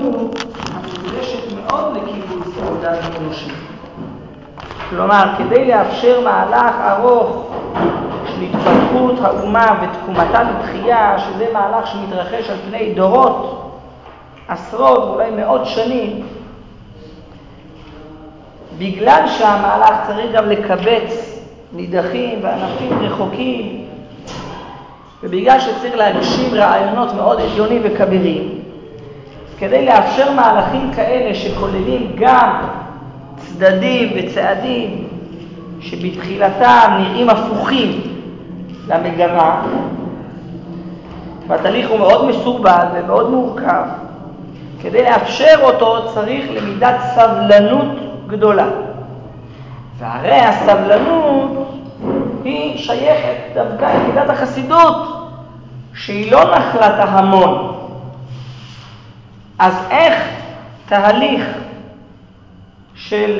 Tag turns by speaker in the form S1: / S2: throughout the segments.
S1: הסבלנות הנדרשת מאוד לקיבוץ אורגני אנושי. כלומר, כדי לאפשר מהלך ארוך של התפתחות האומה ותקומתה לתחייה, שזה מהלך שמתרחש על פני דורות, עשרות, אולי מאות שנים, בגלל שהמהלך צריך גם לקבץ נידחים וענפים רחוקים, ובגלל שצריך להגשים רעיונות מאוד עליונים וכבירים, כדי לאפשר מהלכים כאלה שכוללים גם צדדים וצעדים שבתחילתם נראים הפוכים למגמה, והתהליך הוא מאוד מסורבל ומאוד מורכב, כדי לאפשר אותו צריך למידת סבלנות גדולה. והרי הסבלנות היא שייכת דווקא למידת החסידות, שהיא לא נחלת ההמון. אז איך תהליך של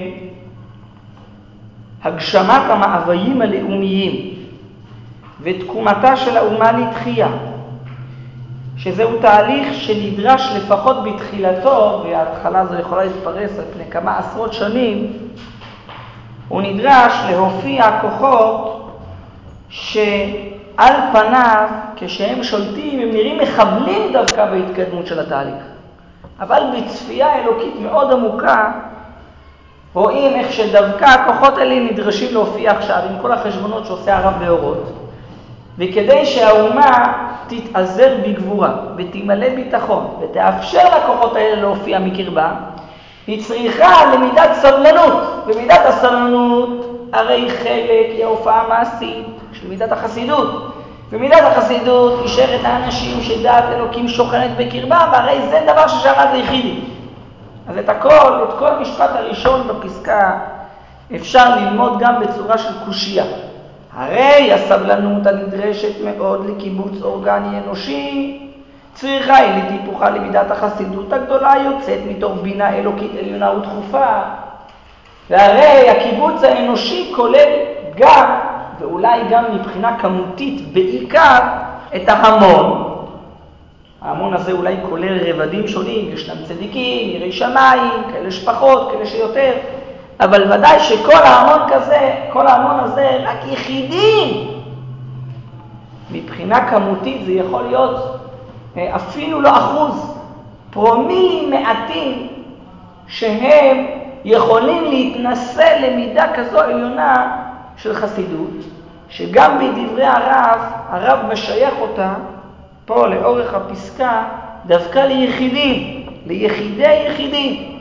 S1: הגשמת המאוויים הלאומיים ותקומתה של האומה לתחייה, שזהו תהליך שנדרש לפחות בתחילתו, וההתחלה זו יכולה להתפרס על פני כמה עשרות שנים, הוא נדרש להופיע כוחות שעל פניו, כשהם שולטים, הם נראים מחבלים דווקא בהתקדמות של התהליך. אבל בצפייה אלוקית מאוד עמוקה, רואים איך שדווקא הכוחות האלה נדרשים להופיע עכשיו עם כל החשבונות שעושה הרב באורות. וכדי שהאומה תתעזר בגבורה ותמלא ביטחון ותאפשר לכוחות האלה להופיע מקרבה, היא צריכה למידת סבלנות. ומידת הסבלנות הרי חלק היא ההופעה המעשית של מידת החסידות. ומידת החסידות היא שייכת לאנשים שדעת אלוקים שוכנת בקרבה, והרי זה דבר ששייך ליחידים. אז את כל המשפט הראשון בפסקה אפשר ללמוד גם בצורה של קושיה. הרי הסבלנות הנדרשת מאוד לקיבוץ אורגני אנושי צריכה היא לטיפוחה למידת החסידות הגדולה יוצאת מתוך בינה אלוקית עליונה ודחופה. והרי הקיבוץ האנושי כולל גם, ואולי גם מבחינה כמותית בעיקר, את ההמון. ההמון הזה אולי כולל רבדים שונים, ישנם צדיקים, יראי שמיים, כאלה שפחות, כאלה שיותר, אבל ודאי שכל ההמון כזה, כל ההמון הזה רק יחידים. מבחינה כמותית זה יכול להיות אפילו לא אחוז, פרומילים מעטים שהם יכולים להתנסה למידה כזו עליונה של חסידות, שגם בדברי הרב משייך אותה פה לאורך הפסקה דווקא ליחידים, ליחידי יחידים.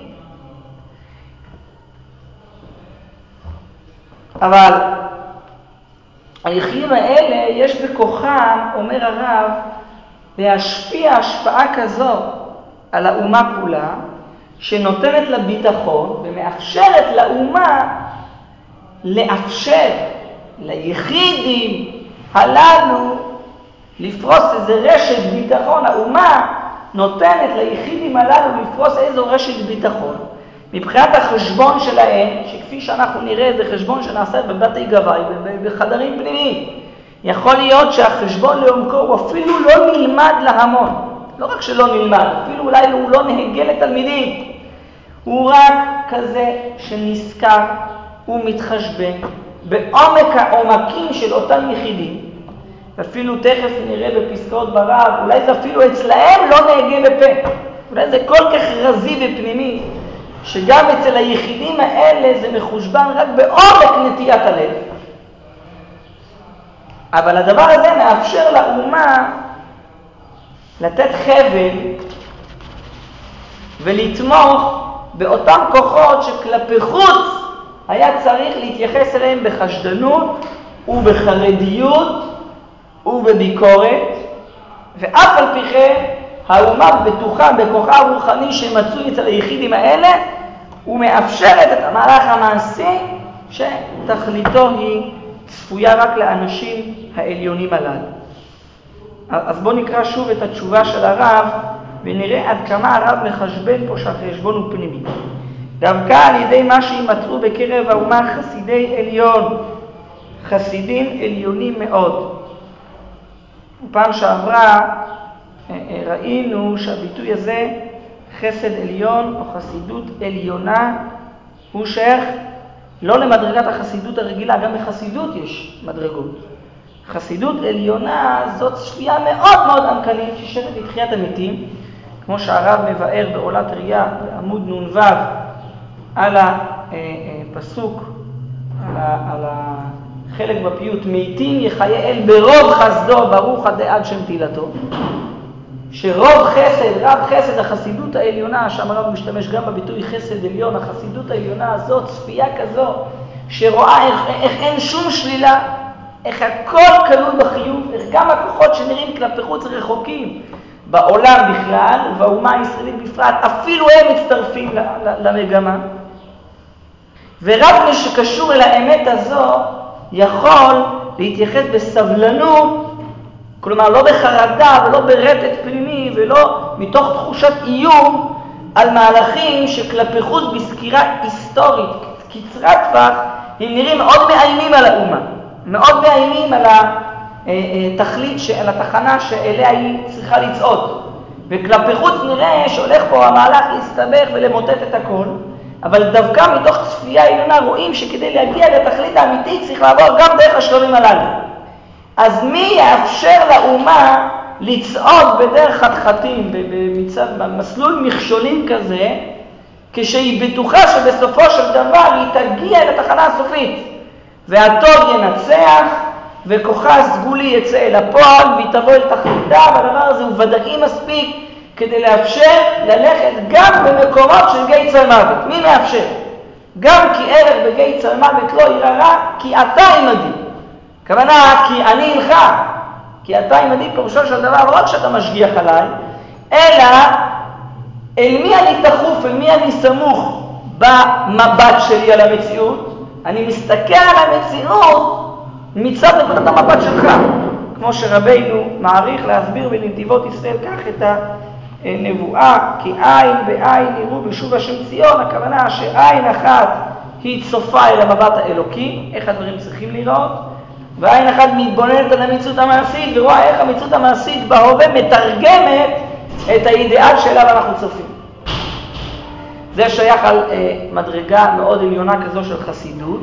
S1: אבל היחידים האלה יש בכוחם, אומר הרב, להשפיע השפעה כזו על האומה כולה, שנותנת לה ביטחון ומאפשרת לאומה לאפשר ליחידים הללו לפרוס איזה רשת ביטחון. האומה נותנת ליחידים הללו לפרוס איזו רשת ביטחון מבחינת החשבון שלהם, שכפי שאנחנו נראה זה חשבון שנעשה בבתי גבאי בחדרים פנימיים. יכול להיות שהחשבון לעומקו הוא אפילו לא נלמד להמון. לא רק שלא נלמד, אפילו אולי הוא לא נהגה לתלמידים. הוא רק כזה שנזכר ומתחשבן בעומק העומקים של אותם יחידים. ואפילו תכף נראה בפסקאות ברב, אולי זה אפילו אצלהם לא נהגה בפה. אולי זה כל כך רזי ופנימי, שגם אצל היחידים האלה זה מחושבן רק בעומק נטיית הלב. אבל הדבר הזה מאפשר לאומה לתת חבל ולתמוך באותם כוחות שכלפי חוץ היה צריך להתייחס אליהם בחשדנות ובחרדיות ובביקורת, ואף על פי כן האומה בטוחה בכוחה הרוחני שמצוי אצל היחידים האלה ומאפשרת את המהלך המעשי שתכליתו היא צפויה רק לאנשים העליונים הללו. אז בואו נקרא שוב את התשובה של הרב ונראה עד כמה הרב מחשבן פה שהחשבון הוא פנימי. דווקא על ידי מה שימצאו בקרב האומה חסידי עליון, חסידים עליונים מאוד. ופעם שעברה ראינו שהביטוי הזה חסד עליון או חסידות עליונה הוא שייך לא למדרגת החסידות הרגילה, גם בחסידות יש מדרגות. חסידות עליונה זאת צפייה מאוד מאוד עמקנית ששייכת לתחיית המתים, כמו שהרב מבאר בעולת ראייה בעמוד נ"ו על הפסוק, על החלק בפיוט, מתים יחיה אל ברוב חסדו ברוך עד שם תהילתו. שרוב חסד, רב חסד, החסידות העליונה, שם הרב משתמש גם בביטוי חסד עליון, החסידות העליונה הזאת, צפייה כזו, שרואה איך אין שום שלילה, איך הכל כלול בחיוב, איך גם הכוחות שנראים כלפי חוץ רחוקים בעולם בכלל, ובאומה הישראלית בפרט, אפילו הם מצטרפים למגמה. ורק מי שקשור אל האמת הזו, יכול להתייחס בסבלנות, כלומר לא בחרדה ולא ברטט פנימי ולא מתוך תחושת איום על מהלכים שכלפי חוץ בסקירה היסטורית קצרת טווח הם נראים מאוד מאיימים על האומה, מאוד מאיימים על התכלית, על התחנה שאליה היא צריכה לצעוד, וכלפי חוץ נראה שהולך פה המהלך להסתבך ולמוטט את הכל, אבל דווקא מתוך צפייה עליונה רואים שכדי להגיע לתכלית האמיתית צריך לעבור גם דרך השלבים הללו. אז מי יאפשר לאומה לצעוד בדרך חתחתים, במסלול מכשולים כזה, כשהיא בטוחה שבסופו של דבר היא תגיע לתחנה הסופית, והטוב ינצח, וכוחה הסגולי יצא אל הפועל, והיא תבוא אל תכליתה, והדבר הזה הוא ודאי מספיק כדי לאפשר ללכת גם במקומות של גיא צלמוות. מי מאפשר? גם כי ערך בגיא צלמוות לא יראה רע, כי אתה עמדי. כוונה, כי אני אינך, כי אתה עמדי פירושו של דבר, לא רק שאתה משגיח עליי, אלא אל מי אני תחוף, אל מי אני סמוך במבט שלי על המציאות. אני מסתכל על המציאות מצד נקודת המבט שלך, כמו שרבינו מעריך להסביר בנתיבות ישראל כך את הנבואה, כי עין בעין יראו בשוב השם ציון, הכוונה שעין אחת היא צופה אל המבט האלוקי, איך הדברים צריכים לראות, ועין אחת מתבוננת על המציאות המעשית ורואה איך המציאות המעשית בהווה מתרגמת את האידאל שאליו אנחנו צופים. זה שייך על מדרגה מאוד עליונה כזו של חסידות,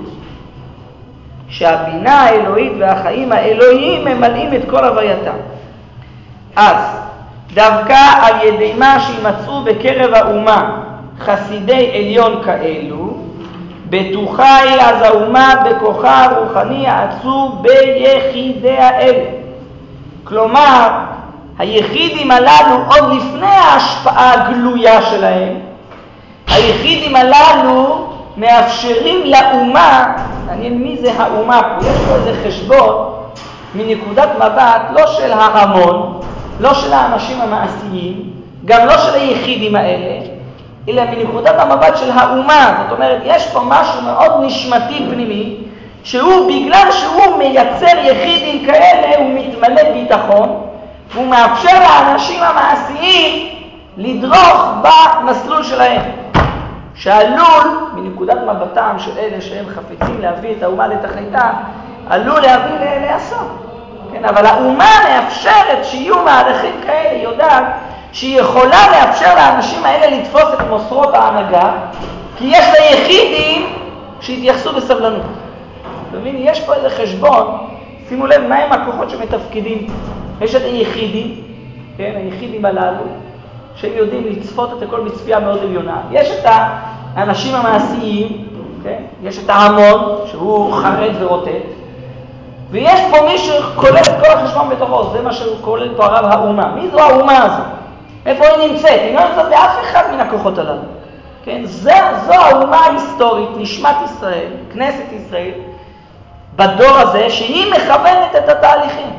S1: שהבינה האלוהית והחיים האלוהיים ממלאים את כל הווייתם. אז דווקא על ידי מה שימצאו בקרב האומה חסידי עליון כאלו, בטוחה היא אז האומה בכוחה הרוחני העצום ביחידיה אלה. כלומר, היחידים הללו עוד לפני ההשפעה הגלויה שלהם, היחידים הללו מאפשרים לאומה, מעניין מי זה האומה פה, יש פה איזה חשבון מנקודת מבט לא של ההמון, לא של האנשים המעשיים, גם לא של היחידים האלה, אלא מנקודת המבט של האומה. זאת אומרת, יש פה משהו מאוד נשמתי פנימי, שהוא בגלל שהוא מייצר יחידים כאלה, הוא מתמלא ביטחון, והוא מאפשר לאנשים המעשיים לדרוך במסלול שלהם. שעלול, מנקודת מבטם של אלה שהם חפצים להביא את האומה לתכליתה, עלול להביא לאסון. כן, אבל האומה מאפשרת שיהיו מהלכים כאלה, היא יודעת שהיא יכולה לאפשר לאנשים האלה לתפוס את מוסרות ההנהגה, כי יש לה יחידים שהתייחסו בסבלנות. תבין, יש פה איזה חשבון, שימו לב מהם הכוחות שמתפקידים. יש את היחידים, כן, היחידים הללו, שהם יודעים לצפות את הכל בצפייה מאוד עליונה. יש את האנשים המעשיים, כן? יש את ההמון, שהוא חרד ורוטט, ויש פה מי שכולל את כל החשבון בתוכו, זה מה שהוא כולל פה הרב האומה. מי זו האומה הזו? איפה היא נמצאת? היא לא נמצאת באף אחד מן הכוחות הללו. כן? זו האומה ההיסטורית, נשמת ישראל, כנסת ישראל, בדור הזה, שהיא מכוונת את התהליכים.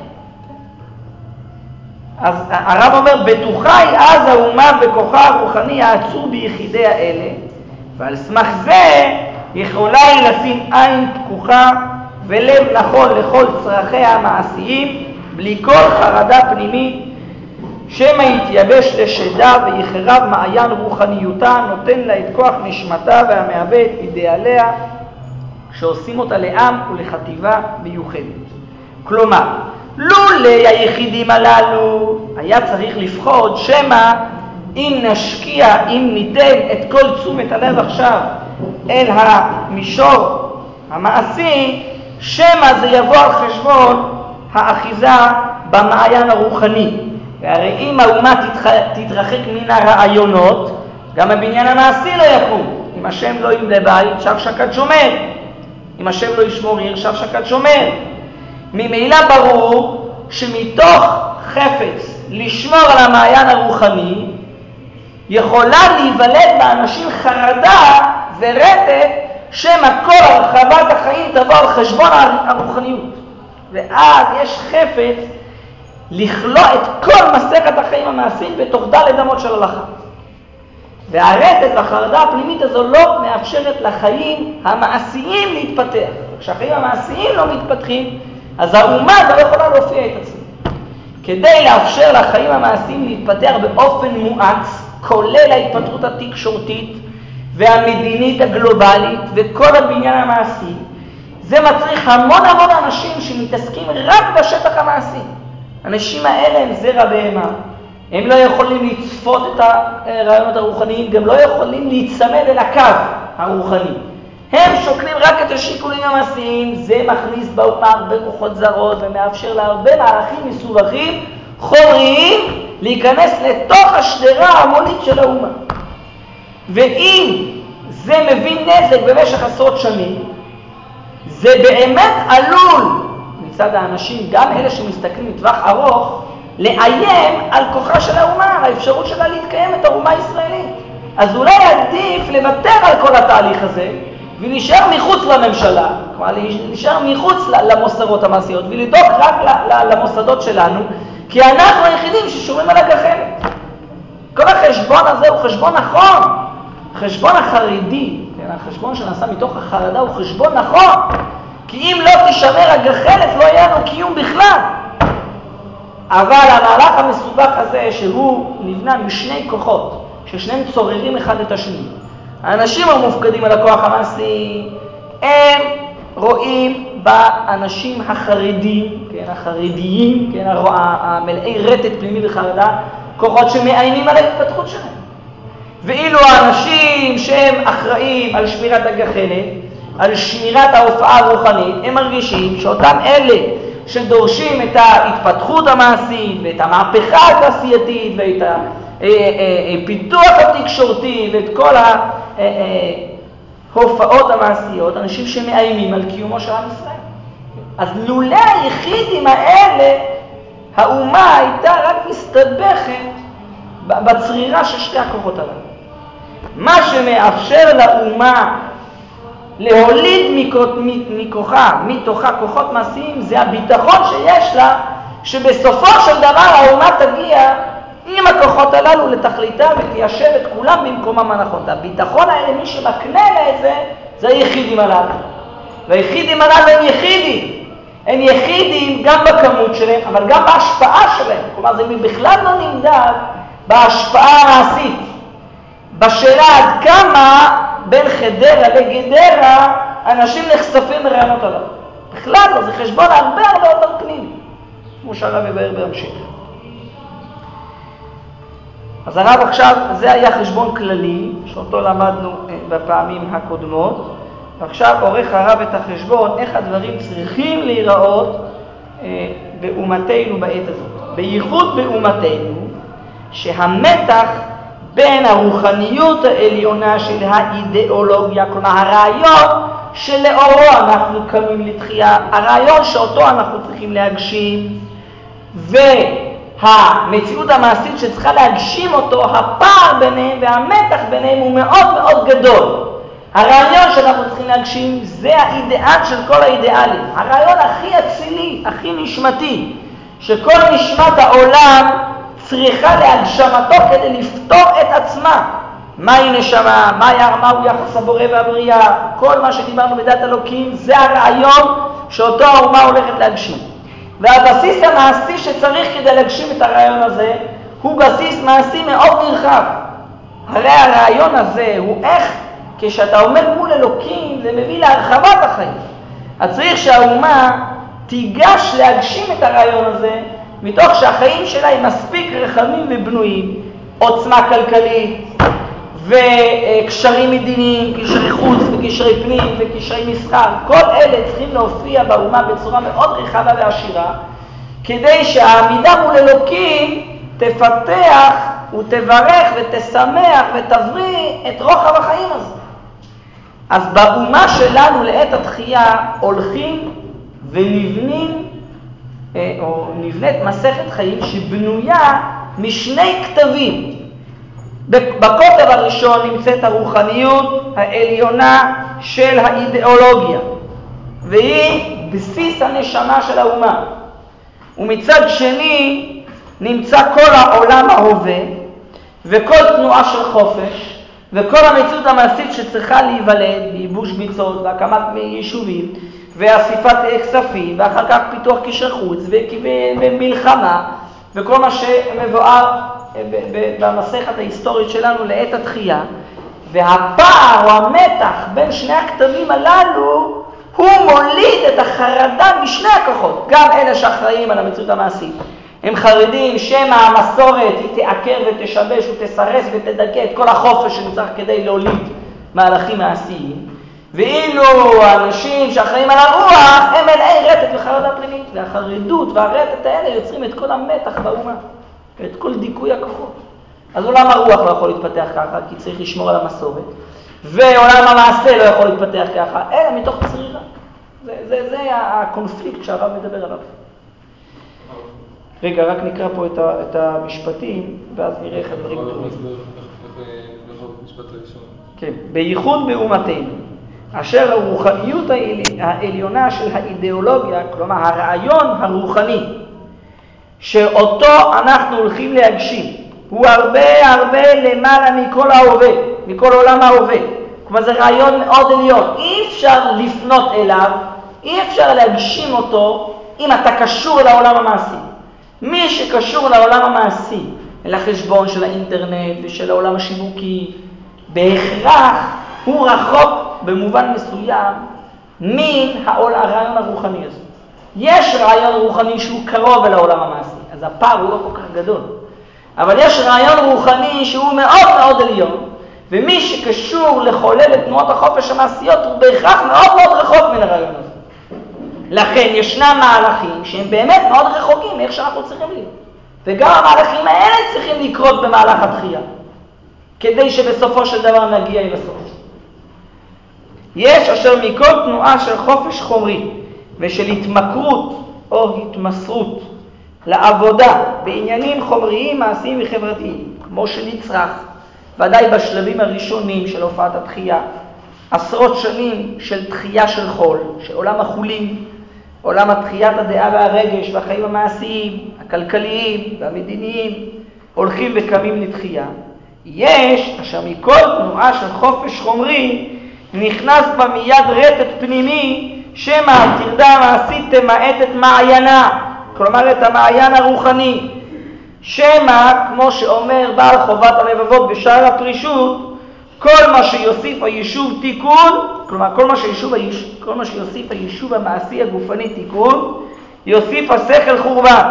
S1: אז הרב אומר, בטוחה היא אז האומה בכוחה הרוחני העצור ביחידי האלה, ועל סמך זה יכולה היא לשים עין פקוחה ולב נכון לכל צרכיה המעשיים, בלי כל חרדה פנימית, שמא יתייבש לשדה ויחרב מעיין רוחניותה, נותן לה את כוח נשמתה והמהווה את אידאליה, שעושים אותה לעם ולחטיבה מיוחדת. כלומר, לולי היחידים הללו היה צריך לפחוד שמא אם נשקיע, אם ניתן את כל תשומת הלב עכשיו אל המישור המעשי, שמה זה יבוא על חשבון האחיזה במעיין הרוחני. והרי אם האומה תתרחק מן הרעיונות, גם הבניין המעשי לא יקום. אם השם לא יבנה בית, שב שקד שומר. אם השם לא ישמור עיר, שב שקד שומר. ממילא ברור שמתוך חפץ לשמור על המעיין הרוחני, יכולה להיוולד באנשים חרדה ורטט שמא כל הרחבת החיים תבוא על חשבון הרוחניות. ואז יש חפץ לכלוא את כל מסכת החיים המעשיים בתוך ד' אמות של הלכה. והרטט והחרדה הפנימית הזו לא מאפשרת לחיים המעשיים להתפתח. כשהחיים המעשיים לא מתפתחים, אז האומה לא יכולה להופיע את עצמה. כדי לאפשר לחיים המעשיים להתפתח באופן מואץ, כולל ההתפתחות התקשורתית והמדינית הגלובלית וכל הבניין המעשי, זה מצריך המון אנשים שמתעסקים רק בשטח המעשי. האנשים האלה הם זרע בהמה. הם לא יכולים לצפות את הרעיונות הרוחניים, גם לא יכולים להצמד אל הקו הרוחני. הם שוקלים רק את השיקולים המעשיים, זה מכניס באומה הרבה רוחות זרות ומאפשר להרבה מערכים מסובכים, חומריים, להיכנס לתוך השדרה ההמונית של האומה. ואם זה מביא נזק במשך עשרות שנים, זה באמת עלול מצד האנשים, גם אלה שמסתכלים מטווח ארוך, לאיים על כוחה של האומה, על האפשרות שלה להתקיים את האומה הישראלית. אז אולי עדיף לוותר על כל התהליך הזה, ולהישאר מחוץ לממשלה, כלומר להישאר מחוץ למוסדות המעשיות, ולדאוג רק למוסדות שלנו, כי אנחנו היחידים ששומרים על הגחלת. כל החשבון הזה הוא חשבון נכון. חשבון החרדי, החשבון שנעשה מתוך החרדה הוא חשבון נכון, כי אם לא תשמר הגחלת לא יהיה לנו קיום בכלל. אבל המהלך המסובך הזה שהוא נבנה משני כוחות, ששניהם צוררים אחד את השני. האנשים המופקדים על הכוח המעשי, הם רואים באנשים החרדים, כן, החרדיים, כן, המלאי רטט פנימי וחרדה, כוחות שמאיימים על ההתפתחות שלהם. ואילו האנשים שהם אחראים על שמירת הגחלת, על שמירת ההופעה הרוחנית, הם מרגישים שאותם אלה שדורשים את ההתפתחות המעשית ואת המהפכה התעשייתית ואת הפיתוח התקשורתי ואת כל ההופעות המעשיות, אנשים שמאיימים על קיומו של עם ישראל. אז לולא היחידים האלה, האומה הייתה רק מסתבכת בצרירה של שתי הכוחות הללו. מה שמאפשר לאומה להוליד מתוכה כוחות מעשיים, זה הביטחון שיש לה, שבסופו של דבר האומה תגיע עם הכוחות הללו לתכליתה ותיישב את כולם במקומם הנכון. הביטחון האלה, מי שמקנה לה את זה, זה היחידים הללו. והיחידים הללו הם יחידים. הם יחידים גם בכמות שלהם, אבל גם בהשפעה שלהם. כלומר, זה בכלל לא נמדד בהשפעה המעשית. בשאלה עד כמה בין חדרה לגדרה אנשים נחשפים לרעיונות הללו. בכלל לא, זה חשבון הרבה יותר פנימי, כמו שהרב יבאר בהמשך. אז הרב עכשיו, זה היה חשבון כללי, שאותו למדנו בפעמים הקודמות, ועכשיו עורך הרב את החשבון, איך הדברים צריכים להיראות באומתנו בעת הזאת. בייחוד באומתנו, שהמתח בין הרוחניות העליונה של האידיאולוגיה, כלומר הרעיון שלאורו אנחנו קמים לתחייה, הרעיון שאותו אנחנו צריכים להגשים, והמציאות המעשית שצריכה להגשים אותו, הפער ביניהם והמתח ביניהם הוא מאוד מאוד גדול. הרעיון שאנחנו צריכים להגשים זה האידיאל של כל האידיאלים, הרעיון הכי אצילי, הכי נשמתי, שכל נשמת העולם צריכה להגשמתו כדי לפתור את עצמה. מהי נשמה, מהו יחס הבורא והבריאה, כל מה שדיברנו בדת אלוקים, זה הרעיון שאותו האומה הולכת להגשים. והבסיס המעשי שצריך כדי להגשים את הרעיון הזה, הוא בסיס מעשי מאוד נרחב. הרי הרעיון הזה הוא איך, כשאתה עומד מול אלוקים, זה מביא להרחבת החיים. אז צריך שהאומה תיגש להגשים את הרעיון הזה, מתוך שהחיים שלה הם מספיק רחבים ובנויים, עוצמה כלכלית וקשרים מדיניים, קשרי חוץ וקשרי פנים וקשרי מסחר. כל אלה צריכים להופיע באומה בצורה מאוד רחבה ועשירה, כדי שהעמידה מול אלוקים תפתח ותברך ותשמח ותבריא את רוחב החיים הזה. אז באומה שלנו לעת התחייה הולכים ונבנים, או נבנית מסכת חיים שבנויה משני כתבים. בכותב הראשון נמצאת הרוחניות העליונה של האידיאולוגיה, והיא בסיס הנשמה של האומה. ומצד שני נמצא כל העולם ההווה וכל תנועה של חופש וכל המציאות המעשית שצריכה להיוולד בייבוש ביצות והקמת יישובים ואסיפת כספים ואחר כך פיתוח קשרי חוץ ומלחמה וכל מה שמבואר במסכת ההיסטורית שלנו לעת התחייה. והפער או המתח בין שני הכתבים הללו הוא מוליד את החרדה משני הכוחות. גם אלה שאחראים על המציאות המעשית הם חרדים שמא המסורת היא תעקר ותשבש ותסרס ותדכא את כל החופש שנצטרך כדי להוליד מהלכים מעשיים, ואילו האנשים שאחראים על הרוח הם מלאי רטט וחרדה פנימית, והחרדות והרטט האלה יוצרים את כל המתח באומה ואת כל דיכוי הכוחות. אז עולם הרוח לא יכול להתפתח ככה כי צריך לשמור על המסורת, ועולם המעשה לא יכול להתפתח ככה אלא מתוך צרירה. זה הקונפליקט שהרב מדבר עליו. רגע, רק נקרא פה את המשפטים, ואז נראה איך הדברים קוראים. כן, בייחוד באומתנו, אשר הרוחניות העליונה של האידיאולוגיה, כלומר הרעיון הרוחני, שאותו אנחנו הולכים להגשים, הוא הרבה למעלה מכל ההווה, מכל עולם ההווה. כלומר זה רעיון מאוד עליון, אי אפשר לפנות אליו, אי אפשר להגשים אותו אם אתה קשור לעולם המעשי. מי שקשור לעולם המעשי, אל החשבון של האינטרנט ושל העולם השיווקי, בהכרח הוא רחוק במובן מסוים מן הרעיון הרוחני הזה. יש רעיון רוחני שהוא קרוב אל העולם המעשי, אז הפער הוא לא כל כך גדול. אבל יש רעיון רוחני שהוא מאוד מאוד עליון, ומי שקשור לחולל את תנועות החופש המעשיות הוא בהכרח מאוד מאוד רחוק מן הרעיון הזה. לכן ישנם מהלכים שהם באמת מאוד רחוקים מאיך שאנחנו צריכים להיות. וגם המהלכים האלה צריכים לקרות במהלך התחייה, כדי שבסופו של דבר נגיע אל הסוף. יש אשר מכל תנועה של חופש חומרי ושל התמכרות או התמסרות לעבודה בעניינים חומריים, מעשיים וחברתיים, כמו שנצרך, ודאי בשלבים הראשונים של הופעת התחייה, עשרות שנים של תחייה של חול, של עולם החולים, עולם התחיית הדעה והרגש והחיים המעשיים, הכלכליים והמדיניים, הולכים וקמים לתחייה. יש אשר מכל תנועה של חופש חומרי נכנס בה מיד רטט פנימי, שמא הטרדה המעשית תמעט את מעיינה, כלומר את המעיין הרוחני, שמא כמו שאומר בעל חובת הלבבות בשער הפרישות, כל מה שיוסיף היישוב תיקון, כלומר כל מה שיוסיף היישוב המעשי הגופני תיקון, יוסיף השכל חורבן.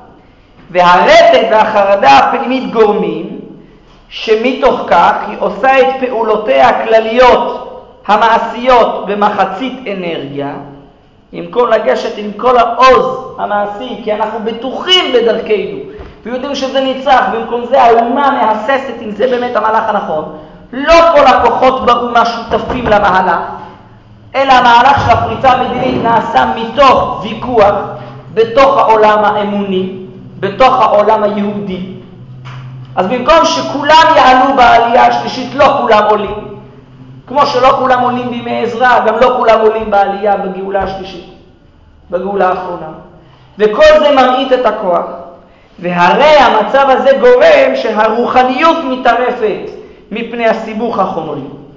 S1: והרטט והחרדה הפנימית גורמים שמתוך כך היא עושה את פעולותיה הכלליות המעשיות במחצית אנרגיה, במקום לגשת עם כל העוז המעשי, כי אנחנו בטוחים בדרכנו ויודעים שזה ניצח, במקום זה האומה מהססת אם זה באמת המהלך הנכון. לא כל הכוחות באומה שותפים למהלך, אלא המהלך של הפריצה המדינית נעשה מתוך ויכוח בתוך העולם האמוני, בתוך העולם היהודי. אז במקום שכולם יעלו בעלייה השלישית, לא כולם עולים. כמו שלא כולם עולים בימי עזרא, גם לא כולם עולים בעלייה בגאולה השלישית, בגאולה האחרונה. וכל זה מרעית את הכוח. והרי המצב הזה גורם שהרוחניות מתערפת מפני הסיבוך החומרי.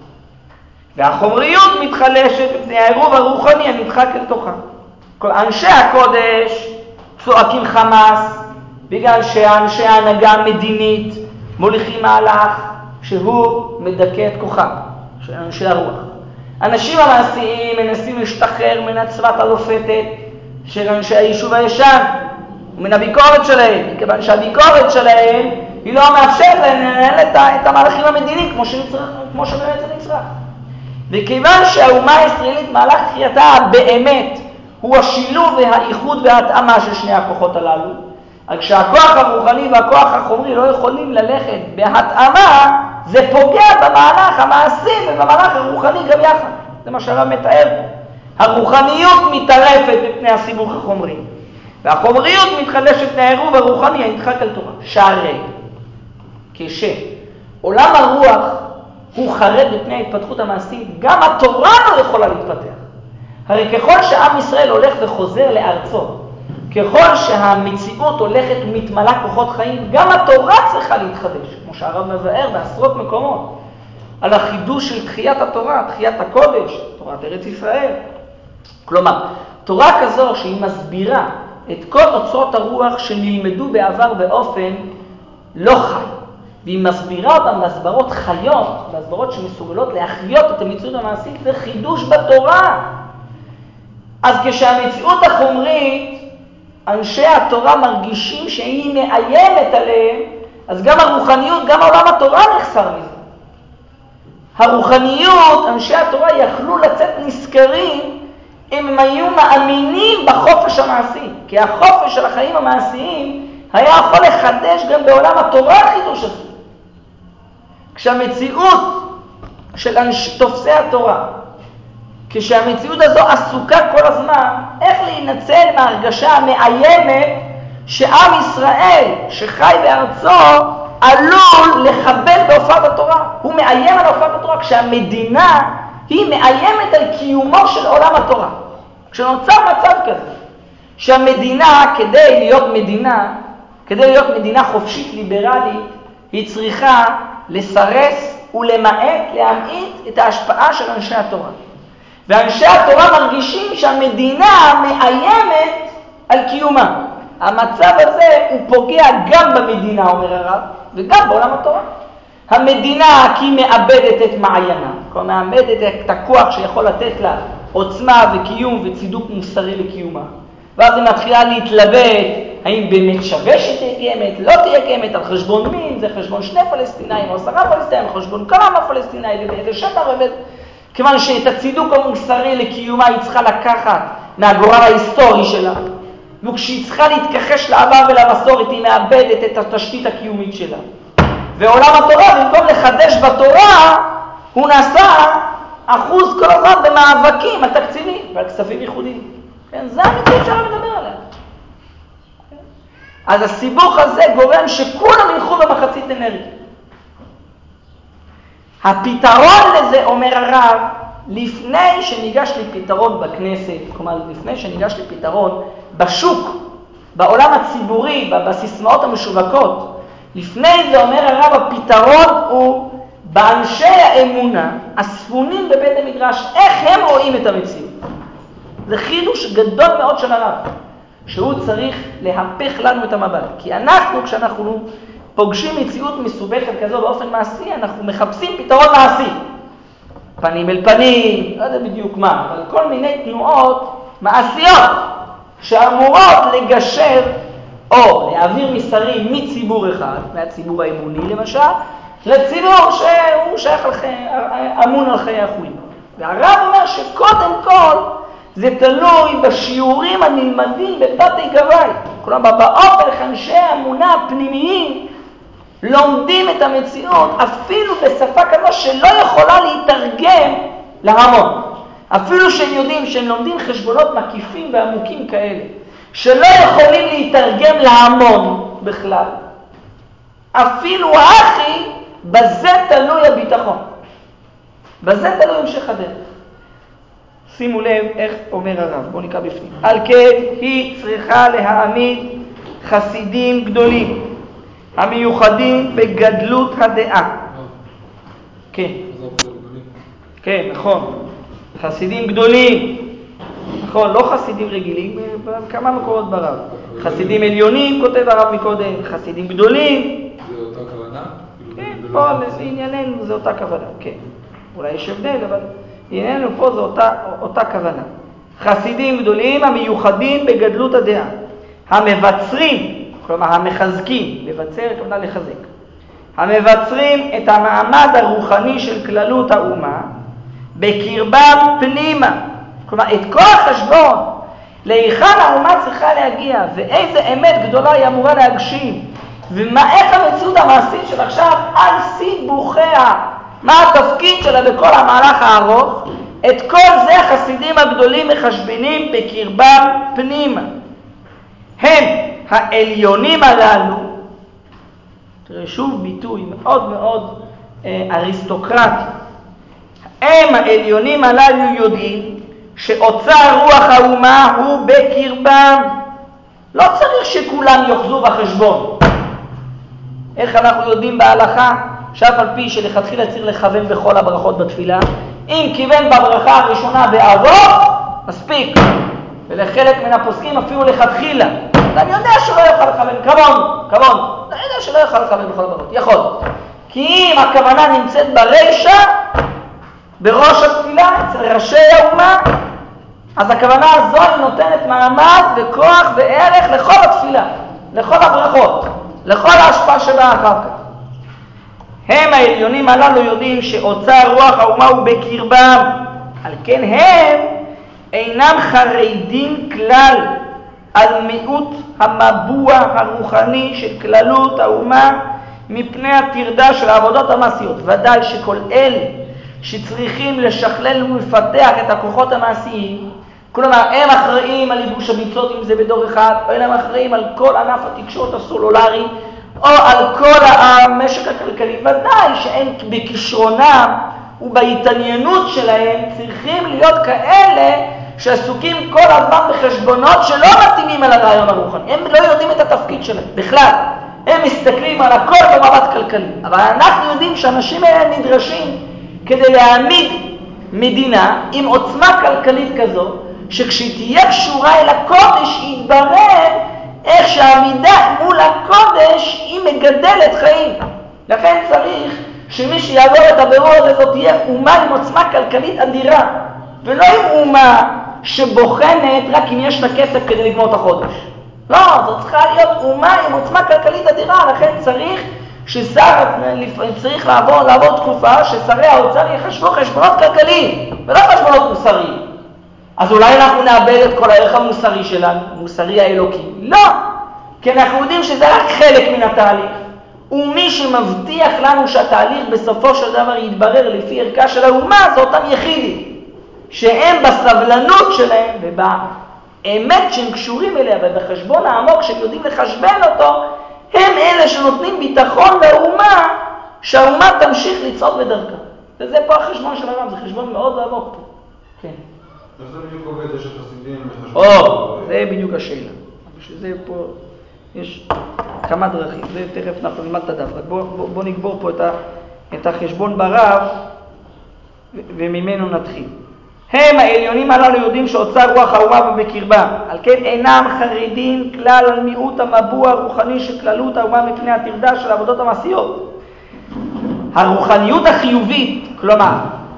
S1: והחומריות מתחלשת מפני העירוב הרוחני הנדחק אל תוכה. כל אנשי הקודש צועקים חמאס, בגלל שאנשי ההנהגה המדינית מוליכים מהלך שהוא מדכא את כוחם של אנשי הרוח. אנשים המעשיים מנסים להשתחרר מן הצוות הלופתת של אנשי היישוב הישן ומן הביקורת שלהם, מכיוון שהביקורת שלהם היא לא מאפשרת לנהל את המהלכים המדיניים כמו שבאמת זה נצרך. וכיוון שהאומה הישראלית מהלך תחייתה באמת הוא השילוב והאיחוד וההתאמה של שני הכוחות הללו, אז כשהכוח הרוחני והכוח החומרי לא יכולים ללכת בהתאמה, זה פוגע במהלך המעשי ובמהלך הרוחני גם יחד. זה מה שהרב מתאר פה. הרוחניות מתערפת בפני הסיבוך החומרי, והחומריות מתחדשת מהעירוב הרוחני הנדחק על תורה. שהרי כשעולם הרוח הוא חרד בפני ההתפתחות המעשית, גם התורה לא יכולה להתפתח. הרי ככל שעם ישראל הולך וחוזר לארצו, ככל שהמציאות הולכת ומתמלאה כוחות חיים, גם התורה צריכה להתחדש, כמו שהרב מבאר בעשרות מקומות, על החידוש של תחיית התורה, תחיית הקודש, תורת ארץ ישראל. כלומר, תורה כזו שהיא מסבירה את כל אוצרות הרוח שנלמדו בעבר באופן לא חי, והיא מסבירה אותם בהסברות חיות, בהסברות שמסוגלות להחיות את המציאות המעשית, זה חידוש בתורה. אז כשהמציאות החומרית, אנשי התורה מרגישים שהיא מאיימת עליהם, אז גם הרוחניות, גם עולם התורה נחסר מזה. הרוחניות, אנשי התורה יכלו לצאת נזכרים אם הם היו מאמינים בחופש המעשי. כי החופש של החיים המעשיים היה יכול לחדש גם בעולם התורה החידוש הזה. כשהמציאות של תופסי התורה, כשהמציאות הזו עסוקה כל הזמן, איך להינצל מההרגשה המאיימת שעם ישראל שחי בארצו עלול לחבל בהופעת התורה. הוא מאיים על הופעת התורה כשהמדינה היא מאיימת על קיומו של עולם התורה. כשנוצר מצב כזה, שהמדינה כדי להיות מדינה חופשית ליברלית, היא צריכה לסרס להמעיט את ההשפעה של אנשי התורה. ואנשי התורה מרגישים שהמדינה מאיימת על קיומה. המצב הזה הוא פוגע גם במדינה, אומר הרב, וגם בעולם התורה. המדינה כי היא מאבדת את מעיינה, כלומר מאבדת את הכוח שיכול לתת לה עוצמה וקיום וצידוק מוסרי לקיומה. ואז היא מתחילה להתלבט, האם באמת שווה שתהיה קיימת, לא תהיה קיימת, על חשבון מין, זה חשבון 2 פלסטינאים או 10 פלסטינאים, חשבון כמה פלסטינאים, ובאיזה שטח ובאיזה... כיוון שאת הצידוק המוסרי לקיומה היא צריכה לקחת מהגורל ההיסטורי שלה, וכשהיא צריכה להתכחש לעבר ולמסורת היא מאבדת את התשתית הקיומית שלה. ועולם התורה, במקום לחדש בתורה, הוא נעשה אחוז כל הזמן במאבקים על תקציבים ועל כספים ייחודיים. כן, זה המציאות שאנחנו מדבר עליה. אז הסיבוך הזה גורם שכולם ילכו במחצית אנרגיה. הפתרון לזה, אומר הרב, לפני שניגש לפתרון בכנסת, כלומר לפני שניגש לפתרון בשוק, בעולם הציבורי, בסיסמאות המשווקות, לפני זה אומר הרב, הפתרון הוא באנשי האמונה, הספונים בבית המדרש, איך הם רואים את המציאות. זה חידוש גדול מאוד של הרב, שהוא צריך להפך לנו את המבט. כי אנחנו, כשאנחנו פוגשים מציאות מסובכת כזו באופן מעשי, אנחנו מחפשים פתרון מעשי. פנים אל פנים, לא יודע בדיוק מה, אבל כל מיני תנועות מעשיות שאמורות לגשר או להעביר מסרים מציבור אחד, מהציבור האמוני למשל, לציבור שהוא שייך אמון על חיי החיים. והרב אומר שקודם כל זה תלוי בשיעורים הנלמדים בבתי גבאי. כלומר, באופן אנשי האמונה הפנימיים לומדים את המציאות אפילו בשפה כזו שלא יכולה להתרגם להמון. אפילו שהם יודעים שהם לומדים חשבונות מקיפים ועמוקים כאלה, שלא יכולים להתרגם להמון בכלל. אפילו האחי, בזה תלוי הביטחון. בזה תלוי המשך הדרך. שימו לב איך אומר הרב, בואו נקרא בפנים. על כן היא צריכה להעמיד חסידים גדולים, המיוחדים בגדלות הדעה. כן. כן, נכון. חסידים גדולים. נכון, לא חסידים רגילים, כמה מקורות ברב. חסידים עליונים, כותב הרב מקודם, חסידים גדולים.
S2: זה אותה כוונה?
S1: כן, פה לענייננו זה אותה כוונה, כן. אולי יש הבדל, אבל לענייננו פה זה אותה כוונה. חסידים גדולים המיוחדים בגדלות הדעה. המבצרים, כלומר המחזקים, לבצר כלומר לחזק. המבצרים את המעמד הרוחני של כללות האומה בקרבם פנימה. כלומר, את כל החשבון, להיכן האומה צריכה להגיע, ואיזה אמת גדולה היא אמורה להגשים, איך המציאות המעשית של עכשיו על סיבוכיה, מה התפקיד שלה בכל המהלך הארוך, את כל זה החסידים הגדולים מחשבנים בקרבם פנימה. הם העליונים הללו, תראה שוב ביטוי מאוד מאוד אריסטוקרטי, הם העליונים הללו יודעים שאוצר רוח האומה הוא בקרבם. לא צריך שכולם יוחזו בחשבון. איך אנחנו יודעים בהלכה שאף על פי שלכתחילה צריך לכוון בכל הברכות בתפילה, אם כיוון בברכה הראשונה באבות, מספיק. ולחלק מן הפוסקים אפילו לכתחילה. אני יודע שלא יוכל לכוון, כבון. אני יודע שלא יוכל לכוון בכל הברכות. יכול. כי אם הכוונה נמצאת ברישה, בראש התפילה, אצל ראשי האומה, אז הכוונה הזו נותנת מעמד וכוח וערך לכל התפילה, לכל הברכות, לכל ההשפעה שבה אחר כך. הם העליונים הללו יודעים שאוצר רוח האומה הוא בקרבם, על כן הם אינם חרדים כלל על מיעוט המבוע הרוחני של כללות האומה מפני הטרדה של העבודות המעשיות. ודאי שכל אלה שצריכים לשכלל ולפתח את הכוחות המעשיים, כלומר הם אחראים על ייבוש הביצות אם זה בדור אחד, או הם אחראים על כל ענף התקשורת הסלולרי, או על כל המשק הכלכלי, ודאי שהם בכישרונם ובהתעניינות שלהם צריכים להיות כאלה שעסוקים כל הזמן בחשבונות שלא מתאימים על הרעיון הרוחני. הם לא יודעים את התפקיד שלהם בכלל, הם מסתכלים על הכל במבט כלכלי. אבל אנחנו יודעים שאנשים האלה נדרשים כדי להעמיד מדינה עם עוצמה כלכלית כזו, שכשהיא תהיה קשורה אל הקודש יתברר איך שהעמידה מול הקודש היא מגדלת חיים. לכן צריך שמי שיעבור את הבירור הזה זאת תהיה אומה עם עוצמה כלכלית אדירה, ולא עם אומה שבוחנת רק אם יש לה כסף כדי לגמור את החודש. לא, זאת צריכה להיות אומה עם עוצמה כלכלית אדירה. לכן צריך לעבור תקופה ששרי האוצר יחשבו חשבונות כלכליים ולא חשבונות מוסריים. אז אולי אנחנו נאבד את כל הערך המוסרי שלנו, מוסרי האלוקי. לא, כי אנחנו יודעים שזה רק חלק מן התהליך. ומי שמבטיח לנו שהתהליך בסופו של דבר יתברר לפי ערכה של האומה, זה אותם יחידים, שהם בסבלנות שלהם ובאמת שהם קשורים אליה ובחשבון העמוק שהם יודעים לחשבן אותו, הם אלה שנותנים ביטחון לאומה, שהאומה תמשיך לצעוד בדרכה. וזה פה החשבון של הרב, זה חשבון מאוד עמוק פה. כן.
S2: איך זה בדיוק עובד? יש החסידים
S1: וחשבון? זה בדיוק השאלה. בשביל זה פה יש כמה דרכים, זה תכף אנחנו נלמד את הדף. בוא נגבור פה את החשבון ברב וממנו נתחיל. הם העליונים הללו יודעים שאוצר רוח האומה בקרבם, על כן אינם חרדים כלל על מיעוט המבוע הרוחני של כללות האומה מפני הטרדה של העבודות המעשיות. הרוחניות החיובית, כלומר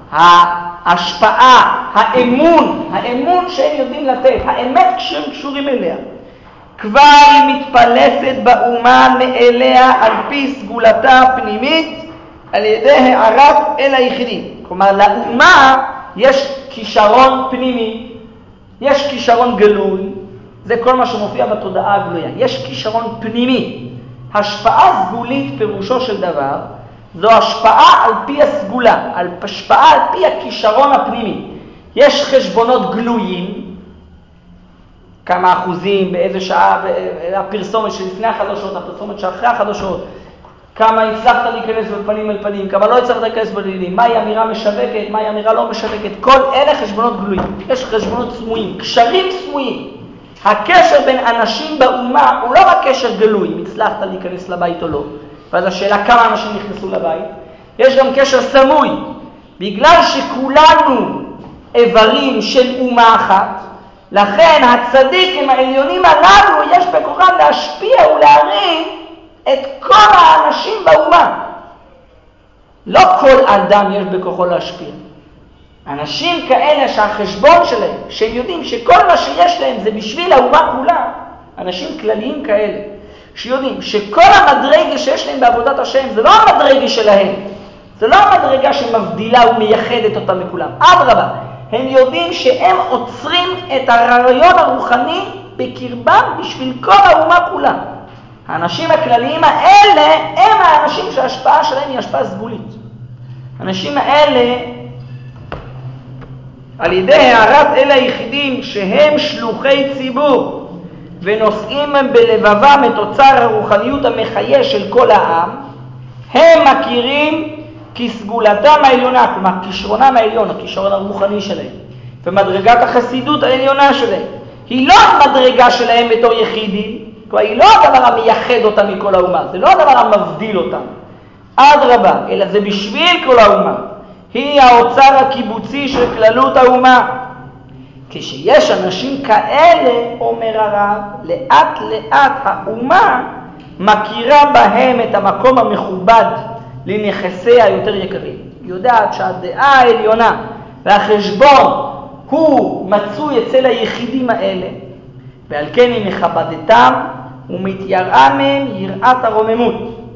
S1: ההשפעה, האמון שהם יודעים לתת, האמת שהם קשורים אליה, כבר היא מתפלסת באומה מאליה על פי סגולתה הפנימית על ידי הערת אל היחידים. כלומר לאומה יש כישרון פנימי, יש כישרון גלוי, זה כל מה שמופיע בתודעה הגלויה. יש כישרון פנימי. השפעה סגולית פירושו של דבר, זו השפעה על פי הסגולה, השפעה על פי הכישרון הפנימי. יש חשבונות גלויים, כמה אחוזים, באיזה שעה, הפרסומת שלפני החדשות, הפרסומת שאחרי החדשות, כמה הצלחת להיכנס בפנים אל פנים, כמה לא הצלחת להיכנס בפנים, מהי אמירה משווקת, מהי אמירה לא משווקת, כל אלה חשבונות גלויים. יש חשבונות סמויים, קשרים סמויים. הקשר בין אנשים באומה הוא לא רק קשר גלוי, אם הצלחת להיכנס לבית או לא. ואז השאלה כמה אנשים נכנסו לבית. יש גם קשר סמוי, בגלל שכולנו איברים של אומה אחת, לכן הצדיקים העליונים הללו יש בכוחם להשפיע ולהרים את כל האנשים באומה. לא כל אדם יש בכוחו להשפיע. אנשים כאלה שהחשבון שלהם, שהם יודעים שכל מה שיש להם זה בשביל האומה כולה, אנשים כלליים כאלה, שיודעים שכל המדרגה שיש להם בעבודת השם זה לא המדרגה שלהם, זה לא המדרגה שמבדילה ומייחדת אותם מכולם. אדרבה, הם יודעים שהם עוצרים את הרעיון הרוחני בקרבם בשביל כל האומה כולה. האנשים הכלליים האלה הם האנשים שההשפעה שלהם היא השפעה סגולית. האנשים האלה, על ידי הערת אלה היחידים שהם שלוחי ציבור ונושאים בלבבם את אוצר הרוחניות המחיה של כל העם, הם מכירים כסגולתם העליונה, כלומר כישרונם העליון, הכישרון הרוחני שלהם, ומדרגת החסידות העליונה שלהם היא לא המדרגה שלהם בתור יחידים, כלומר היא לא הדבר המייחד אותם מכל האומה, זה לא הדבר המבדיל אותם, אדרבה, אלא זה בשביל כל האומה, היא האוצר הקיבוצי של כללות האומה. כשיש אנשים כאלה, אומר הרב, לאט לאט האומה מכירה בהם את המקום המכובד לנכסיה היותר יקרים. היא יודעת שהדעה העליונה והחשבון הוא מצוי אצל היחידים האלה, ועל כן היא מכבדתם ומתייראה מהם יראת הרוממות.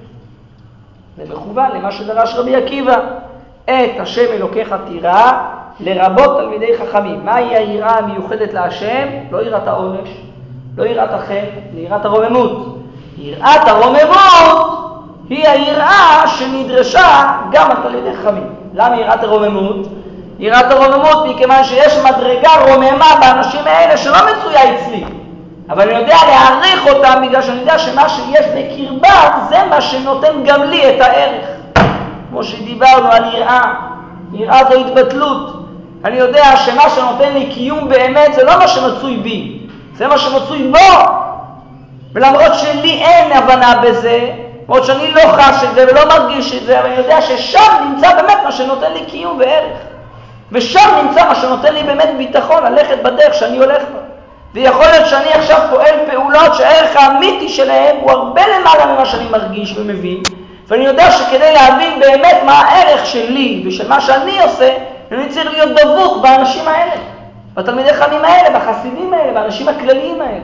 S1: זה מכוון למה שדרש רבי עקיבא, את השם אלוקיך תירא, לרבות תלמידי חכמים. מהי היראה המיוחדת להשם? לא יראת העונש, לא יראת החטא, זה יראת הרוממות. יראת הרוממות היא היראה שנדרשה גם על תלמידי חכמים. למה יראת הרוממות? יראת הרוממות מכיוון שיש מדרגה רוממה באנשים האלה שלא מצויה אצלי, אבל אני יודע להעריך אותם בגלל שאני יודע שמה שיש בקרבם זה מה שנותן גם לי את הערך. כמו שדיברנו על יראה, יראה זו התבטלות. אני יודע שמה שנותן לי קיום באמת זה לא מה שמצוי בי, זה מה שמצוי בו. ולמרות שלי אין הבנה בזה, למרות שאני לא חש את זה ולא מרגיש את זה, אבל אני יודע ששם נמצא באמת מה שנותן לי קיום וערך. ושם נמצא מה שנותן לי באמת ביטחון ללכת בדרך שאני הולך בה. ויכול להיות שאני עכשיו פועל פעולות שהערך האמיתי שלהם הוא הרבה למעלה ממה שאני מרגיש ומבין, ואני יודע שכדי להבין באמת מה הערך שלי ושל מה שאני עושה, אני צריך להיות דבוק באנשים האלה, בתלמידי חכמים האלה, בחסידים האלה, באנשים הכלליים האלה.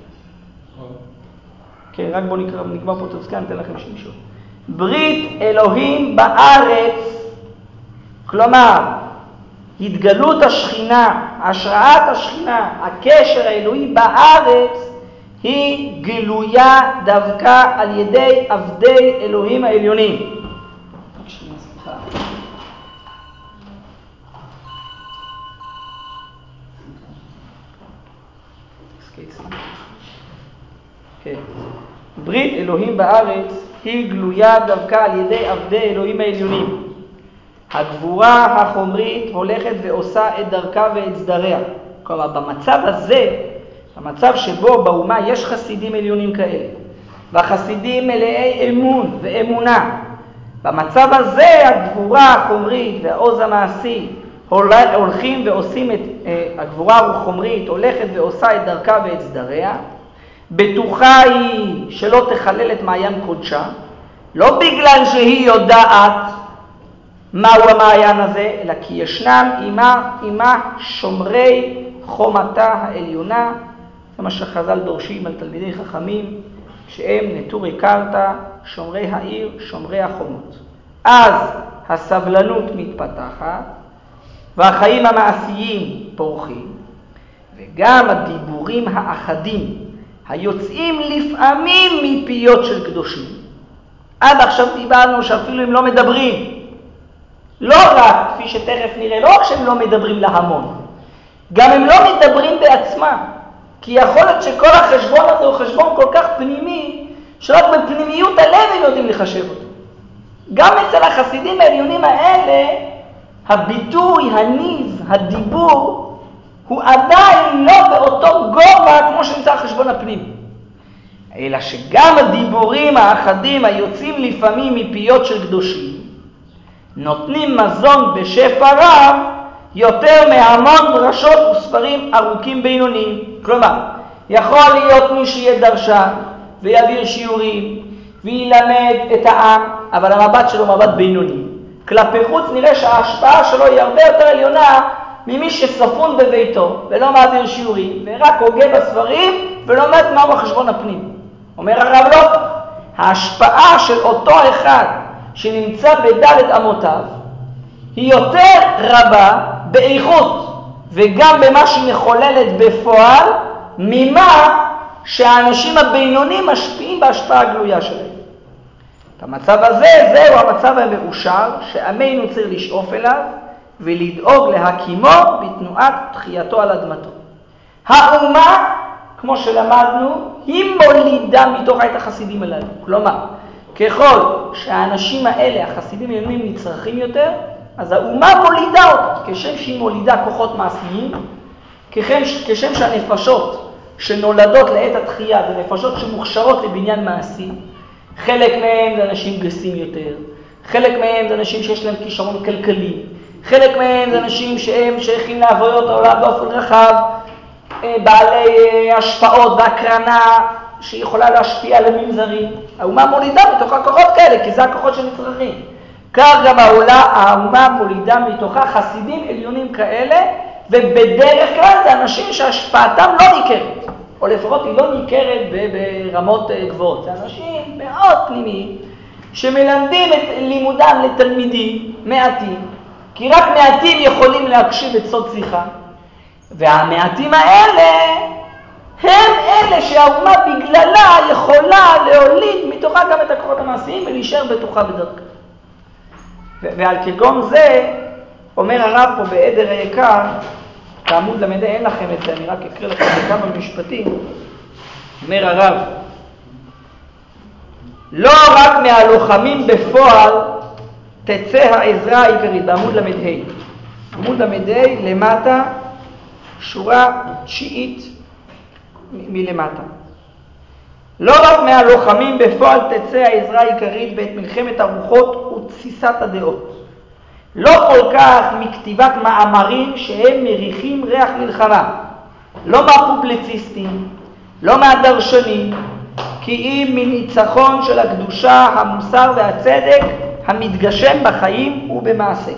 S1: כן, רק בואו נקבע פה תזכן, ניתן לכם שמשון. ברית אלוהים בארץ, כלומר, התגלות השכינה, השראת השכינה, הקשר האלוהי בארץ, היא גילויה דווקא על ידי עבדי אלוהים העליונים. ברית אלוהים בארץ היא גלויה דווקא על ידי עבדי אלוהים העליונים. הגבורה החומרית הולכת ועושה את דרכה ואת סדריה. כלומר, במצב הזה, המצב שבו באומה יש חסידים עליונים כאלה, והחסידים מלאי אמון ואמונה, במצב הזה הגבורה החומרית והעוז המעשי הולכים ועושים את הגבורה החומרית הולכת ועושה את דרכה ואת סדריה. בטוחה היא שלא תחלל את מעיין קודשה, לא בגלל שהיא יודעת מהו המעיין הזה, אלא כי ישנם עמה שומרי חומתה העליונה. זה מה שחז"ל דורשים על תלמידי חכמים, שהם נטורי קרתא, שומרי העיר, שומרי החומות. אז הסבלנות מתפתחת, והחיים המעשיים פורחים, וגם הדיבורים האחדים היוצאים לפעמים מפיות של קדושים. עד עכשיו דיברנו שאפילו הם לא מדברים, לא רק, כפי שתכף נראה, לא רק שהם לא מדברים להמון, גם הם לא מדברים בעצמם, כי יכול להיות שכל החשבון הזה הוא חשבון כל כך פנימי, שרק בפנימיות הלב הם יודעים לחשב אותו. גם אצל החסידים העליונים האלה, הביטוי, הניב, הדיבור, הוא עדיין לא באותו גובה כמו שנמצא החשבון הפנימי. אלא שגם הדיבורים האחדים היוצאים לפעמים מפיות של קדושים, נותנים מזון בשפע רב יותר מהמון דרשות וספרים ארוכים בינוניים. כלומר, יכול להיות מי שיהיה דרשן ויעביר שיעורים וילמד את העם, אבל המבט שלו מבט בינוני. כלפי חוץ נראה שההשפעה שלו היא הרבה יותר עליונה ממי שספון בביתו ולא מעביר שיעורים ורק הוגה בספרים ולומד מהו החשבון הפנים. אומר הרב לא, ההשפעה של אותו אחד שנמצא בדלת אמותיו היא יותר רבה באיכות וגם במה שהיא מחוללת בפועל ממה שהאנשים הבינונים משפיעים בהשפעה הגלויה שלהם. המצב הזה, זהו המצב המאושר שעמנו צריך לשאוף אליו ולדאוג להקימו בתנועת תחייתו על אדמתו. האומה, כמו שלמדנו, היא מולידה מתוך את החסידים הללו. כלומר, ככל שהאנשים האלה, החסידים העליונים, נצרכים יותר, אז האומה מולידה אותה, כשם שהיא מולידה כוחות מעשיים, כשם שהנפשות שנולדות לעת התחייה זה נפשות שמוכשרות לבניין מעשי. חלק מהם זה אנשים גסים יותר, חלק מהם זה אנשים שיש להם כישרון כלכלי, חלק מהם זה אנשים שהם שייכים להוויות העולם באופן רחב, בעלי השפעות והקרנה שיכולה להשפיע על עמים זרים. האומה מולידה מתוכה כוחות כאלה, כי זה הכוחות שנצרכים. כך גם האומה מולידה מתוכה חסידים עליונים כאלה, ובדרך כלל זה אנשים שהשפעתם לא ניכרת, או לפחות היא לא ניכרת ברמות גבוהות. זה אנשים מאוד פנימיים, שמלמדים את לימודם לתלמידים מעטים, כי רק מעטים יכולים להקשיב את סוד שיחה, והמעטים האלה הם אלה שהאומה בגללה יכולה להוליד מתוכה גם את הכוחות המעשיים ולהישאר בטוחה בדרכה. ועל כגון זה אומר הרב פה בעדר היקר, בעמוד למדי, אין לכם את זה, אני רק אקריא לכם בכמה משפטים. אומר הרב, לא רק מהלוחמים בפועל תצא העזרה העיקרית, בעמוד למדי. עמוד למדי למטה, שורה 9 מלמטה. לא רק מהלוחמים בפועל תצא העזרה העיקרית בעת מלחמת הרוחות ותסיסת הדעות. לא כל כך מכתיבת מאמרים שהם מריחים ריח מלחמה. לא מהפובליציסטים, לא מהדרשנים, כי אם מניצחון של הקדושה, המוסר והצדק המתגשם בחיים ובמעשה.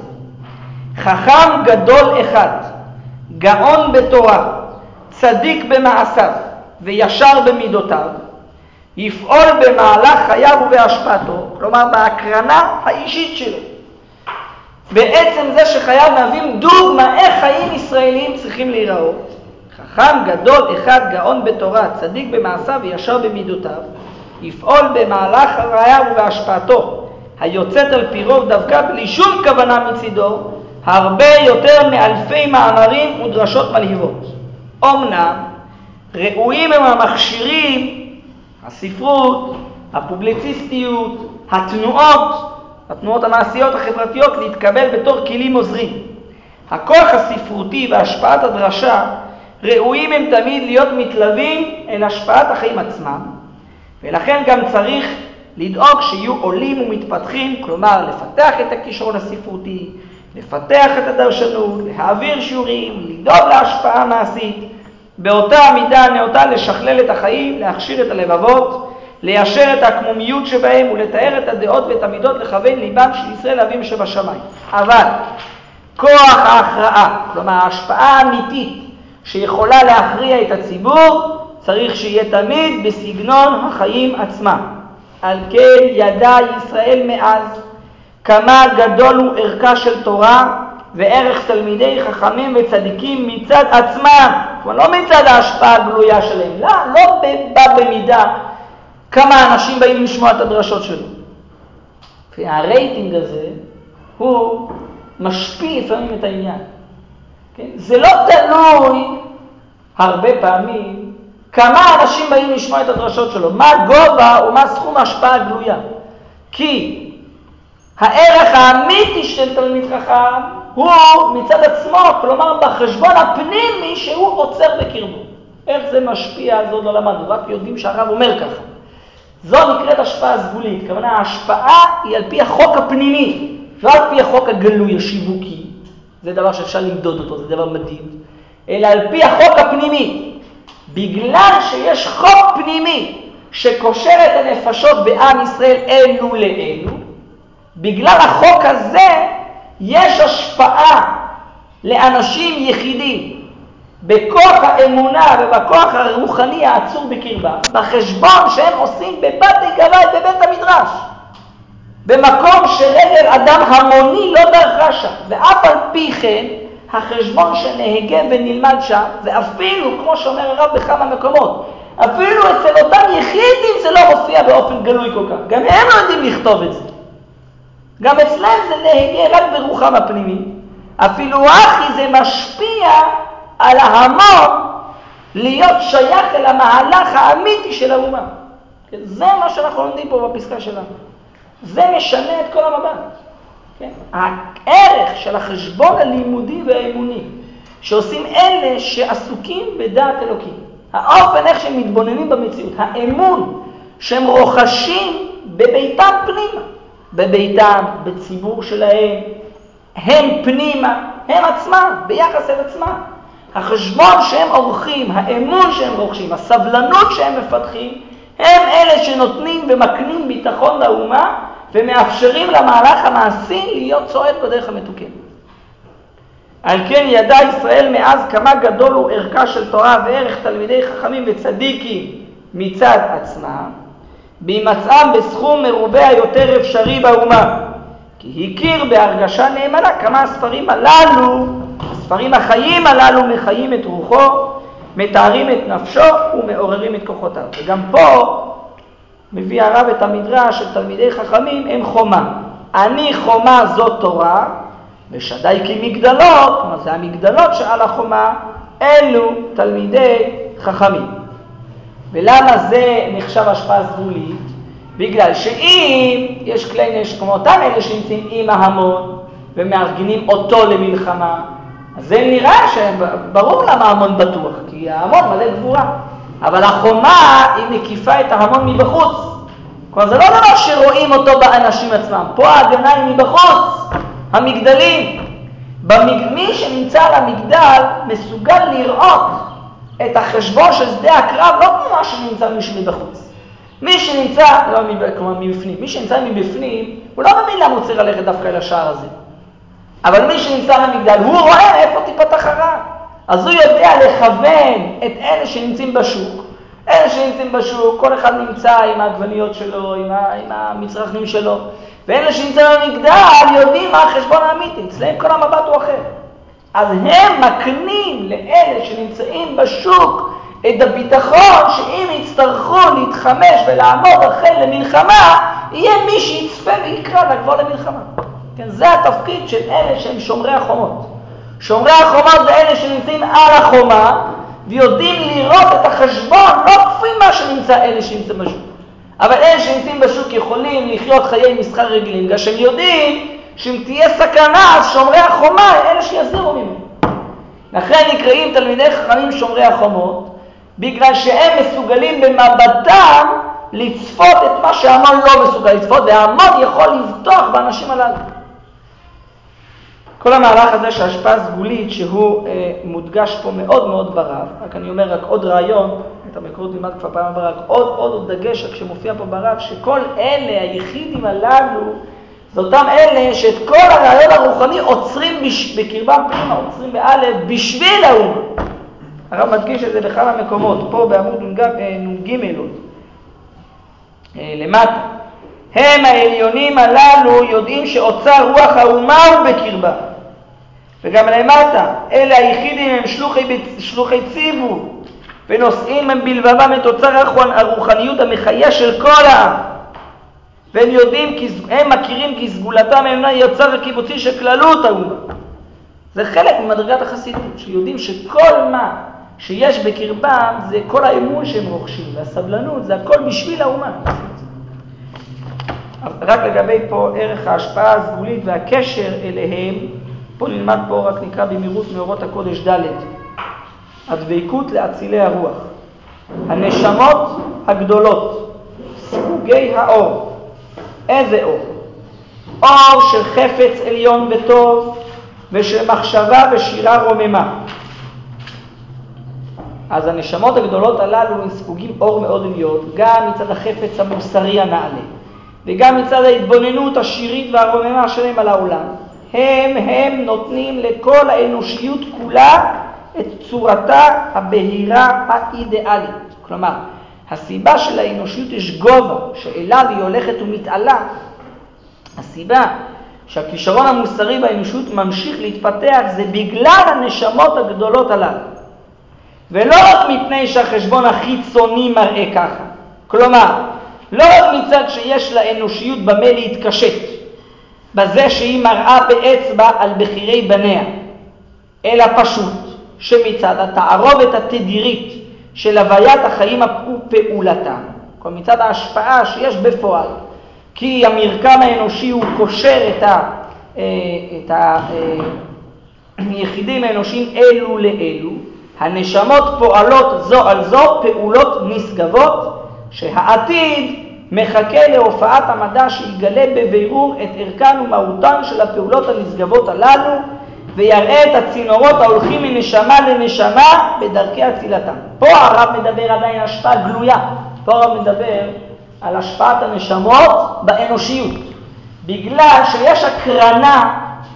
S1: חכם גדול אחד, גאון בתורה, צדיק במעשיו וישר במידותיו, יפעול במהלך חייו ובהשפעתו, כלומר בהקרנה האישית שלו. בעצם זה שחייו מהווים דוגמה איך חיים ישראלים צריכים להיראות. חכם גדול אחד, גאון בתורה, צדיק במעשיו וישר במידותיו, יפעול במהלך חייו ובהשפעתו, היוצאת על פי רוב דווקא בלי שום כוונה מצידו, הרבה יותר מאלפי מאמרים ודרשות מלהיבות. אמנם ראויים הם המכשירים, הספרות, הפובליציסטיות, התנועות המעשיות החברתיות להתקבל בתור כלים עוזרים. הכוח הספרותי והשפעת הדרשה ראויים הם תמיד להיות מתלווים אל השפעת החיים עצמם, ולכן גם צריך לדאוג שיהיו עולים ומתפתחים, כלומר לפתח את הכישרון הספרותי, לפתח את הדרשנות, להעביר שיעורים, לדאוג להשפעה מעשית, באותה המידה הנאותה לשכלל את החיים, להכשיר את הלבבות, ליישר את העקמומיות שבהם ולתאר את הדעות ואת המידות לכוון ליבם של ישראל אביהם שבשמיים. אבל כוח ההכרעה, כלומר ההשפעה האמיתית שיכולה להכריע את הציבור, צריך שיהיה תמיד בסגנון החיים עצמם. על כן ידע ישראל מאז כמה גדול הוא ערכה של תורה וערך תלמידי חכמים וצדיקים מצד עצמם, כלומר לא מצד ההשפעה הגלויה שלהם, לא בא במידה כמה אנשים באים לשמוע את הדרשות שלו. והרייטינג הזה הוא משפיע לפעמים את העניין. כן? זה לא תלוי הרבה פעמים כמה אנשים באים לשמוע את הדרשות שלו, מה גובה או מה סכום ההשפעה הגלויה. כי הערך האמיתי של תלמיד חכם הוא מצד עצמו, כלומר בחשבון הפנימי שהוא עוצר בקרבו. איך זה משפיע, אז עוד לא למדנו, רק יודעים שהרב אומר ככה. זו נקראת השפעה סגולית, כלומר ההשפעה היא על פי החוק הפנימי, לא על פי החוק הגלוי השיווקי, זה דבר שאפשר למדוד אותו, זה דבר מדהים, אלא על פי החוק הפנימי. בגלל שיש חוק פנימי שקושר את הנפשות בעם ישראל אלו לאלו, בגלל החוק הזה יש השפעה לאנשים יחידים בכוח האמונה ובכוח הרוחני העצור בקרבה, בחשבון שהם עושים בבתי גלי בבית המדרש, במקום שרגל אדם המוני לא דרכה שם, ואף על פי כן החשבון שנהגה ונלמד שם, ואפילו, כמו שאומר הרב בכמה מקומות, אפילו אצל אותם יחידים זה לא מופיע באופן גלוי כל כך, גם הם לא יודעים לכתוב את זה, גם אצלם זה נהגה רק ברוחם הפנימי, אפילו אחי זה משפיע על ההמון להיות שייך אל המהלך האמיתי של האומה. זה מה שאנחנו לומדים פה בפסקה שלנו. זה משנה את כל המבט. כן? הערך של החשבון הלימודי והאמוני שעושים אלה שעסוקים בדעת אלוקים. האופן איך שהם מתבוננים במציאות. האמון שהם רוכשים בביתם פנימה. בביתם, בציבור שלהם. הם פנימה, הם עצמם, ביחס אל עצמם. החשבון שהם עורכים, האמון שהם רוכשים, הסבלנות שהם מפתחים, הם אלה שנותנים ומקנים ביטחון לאומה ומאפשרים למהלך המעשי להיות צועד בדרך המתוקנת. על כן ידע ישראל מאז כמה גדול הוא ערכה של תורה וערך תלמידי חכמים וצדיקים מצד עצמם, בהימצאם בסכום מרובה יותר אפשרי באומה. כי הכיר בהרגשה נאמנה כמה הספרים הללו, הספרים החיים הללו מחיים את רוחו, מתארים את נפשו ומעוררים את כוחותיו. וגם פה מביא הרב את המדרש של תלמידי חכמים, הם חומה. אני חומה זאת תורה, ושדי כמגדלות, כלומר זה המגדלות שעל החומה, אלו תלמידי חכמים. ולמה זה נחשב השפעה סגולית? בגלל שאם יש כלי נשק כמו אותם אלה שנמצאים עם ההמון ומארגנים אותו למלחמה, אז זה נראה שברור למה ההמון בטוח, כי ההמון מלא גבורה. אבל החומה היא מקיפה את ההמון מבחוץ. כלומר זה לא דבר שרואים אותו באנשים עצמם, פה ההגנה היא מבחוץ, המגדלים. מי שנמצא על המגדל מסוגל לראות את החשבון של שדה הקרב, לא כמו מה שנמצא מישהו מבחוץ. מי שנמצא, כלומר מבפנים, מי שנמצא מבפנים, הוא לא מבין למה הוא צריך ללכת דווקא אל השער הזה. אבל מי שנמצא במגדל, הוא רואה איפה תיפתח הרע. אז הוא יודע לכוון את אלה שנמצאים בשוק. אלה שנמצאים בשוק, כל אחד נמצא עם העגבניות שלו, עם המצרכים שלו. ואלה שנמצאים במגדל יודעים מה החשבון האמיתי. אצלהם כל המבט הוא אחר. אז הם מקנים לאלה שנמצאים בשוק את הביטחון שאם יצטרכו להתחמש ולעמוד אחרי למלחמה, יהיה מי שיצפה ויקרא לבוא למלחמה. כן, זה התפקיד של אלה שהם שומרי החומות. שומרי החומות זה אלה שנמצאים על החומה ויודעים לראות את החשבון, לא כפי מה שנמצא אלה שנמצאים בשוק. אבל אלה שנמצאים בשוק יכולים לחיות חיי מסחר רגילים, בגלל שהם יודעים שאם תהיה סכנה, אז שומרי החומה אלה שיזהירו ממנו. לכן נקראים תלמידי חכמים שומרי החומות, בגלל שהם מסוגלים במבטם לצפות את מה שההמון לא מסוגל לצפות, וההמון יכול לבטוח באנשים הללו. כל המהלך הזה שההשפעה סגולית, שהוא מודגש פה מאוד מאוד ברב, רק אני אומר רק עוד רעיון, את המקורות נלמד כבר פעם הבאה, רק עוד דגש כשמופיע פה ברב, שכל אלה, היחידים הללו, זה אותם אלה שאת כל הרעיון הרוחני עוצרים בקרבם פנימה, עוצרים באלף, בשביל האומה. הרב מדגיש את זה בכמה מקומות, פה בעמוד נ"ג למטה. הם העליונים הללו יודעים שאוצר רוח האומה הוא בקרבה. וגם למטה, אלה היחידים הם שלוחי ציבור, ונושאים הם בלבבם את אוצר הרוחניות המחיה של כל העם. והם יודעים, הם מכירים כי סגולתם אינה יוצר הקיבוצי של כללות האומה. זה חלק ממדרגת החסידות, שיודעים שכל מה שיש בקרבם זה כל האמון שהם רוכשים, והסבלנות זה הכל בשביל האומה. רק לגבי פה ערך ההשפעה הסגולית והקשר אליהם, פה נלמד פה רק נקרא במהירות מאורות הקודש ד' הדבקות לאצילי הרוח. הנשמות הגדולות, סוגי האור. איזה אור? אור של חפץ עליון וטוב ושל מחשבה ושירה רוממה. אז הנשמות הגדולות הללו הם ספוגים אור מאוד עליון, גם מצד החפץ המוסרי הנעלה, וגם מצד ההתבוננות השירית והרוממה שלהם על העולם. הם נותנים לכל האנושיות כולה את צורתה הבהירה האידיאלית. כלומר, הסיבה של האנושיות יש גובה שאליו היא הולכת ומתעלה. הסיבה שהכישרון המוסרי באנושות ממשיך להתפתח זה בגלל הנשמות הגדולות הללו. ולא רק מפני שהחשבון החיצוני מראה ככה. כלומר, לא רק מצד שיש לאנושיות במה להתקשט, בזה שהיא מראה באצבע על בחירי בניה, אלא פשוט שמצד התערובת התדירית של הוויית החיים ופעולתם, כל מצד ההשפעה שיש בפועל, כי המרקם האנושי הוא קושר את היחידים האנושיים אלו לאלו, הנשמות פועלות זו על זו פעולות נשגבות, שהעתיד מחכה להופעת המדע שיגלה בבירור את ערכן ומהותן של הפעולות הנשגבות הללו, ויראה את הצינורות ההולכים מנשמה לנשמה בדרכי הצילתם. פה הרב מדבר עדיין על השפעה גלויה. פה הרב מדבר על השפעת הנשמות באנושיות. בגלל שיש הקרנה